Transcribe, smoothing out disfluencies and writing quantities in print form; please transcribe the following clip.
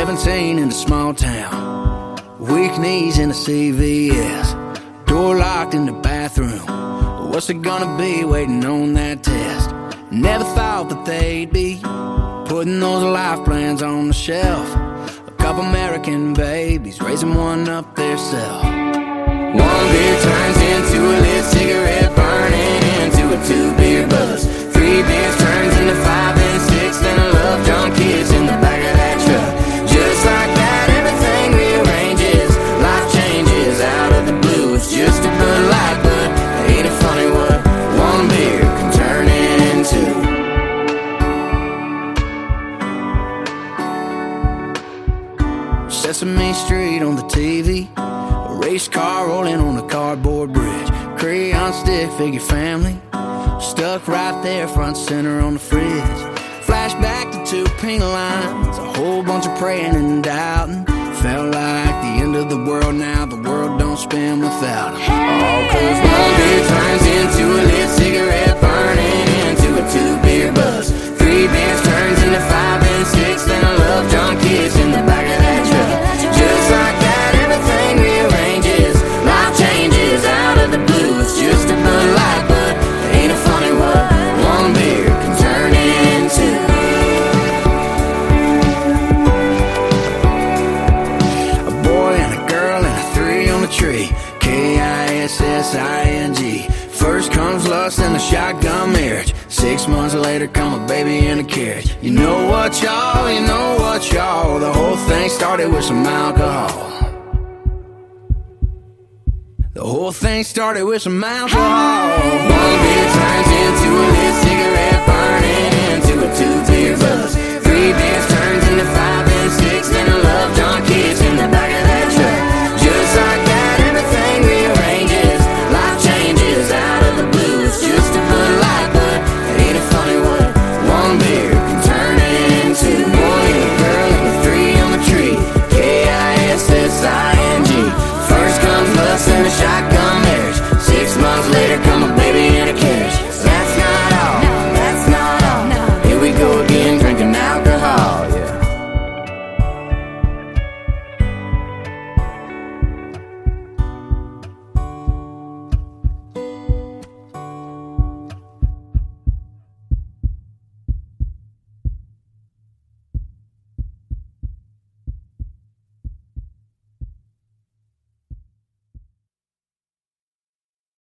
17 in a small town, weak knees in a CVS, door locked in the bathroom. What's it gonna be waiting on that test? Never thought that they'd be putting those life plans on the shelf. A couple American babies raising one up theirself. One beer turns into a lit cigarette, burning into a 2-beer buzz. 3 beers turns into 5 and 6, then a love drunk kiss in the back of that truck. Just like that, everything rearranges. Life changes out of the blue. It's just a Bud Light, but ain't it funny what one beer can turn into? Sesame Street on the TV, a race car rolling on a cardboard bridge, crayon stick figure family stuck right there front center on the fridge. Flashback to 2 pink lines, a whole bunch of praying and doubting. Felt like the end of the world now, the world don't spin without it. All 'cause one beer turns into a lit cigarette, burning into a 2-beer buzz. 3 beers turns into 5 and 6, then a love drunk kiss in the back of that truck. Just like that, everything rearranges. Life changes out of the blue. It's just a Bud Light, but ain't it funny what one beer can turn into? A boy and a girl and a 3 on the tree, Kissing. First comes lust and a shotgun marriage. 6 months later come a baby in a carriage. You know what, y'all, you know what, y'all, the whole thing started with some alcohol. The whole thing started with some alcohol. One beer turns into a lit cigarette, burning into a 2-beer buzz.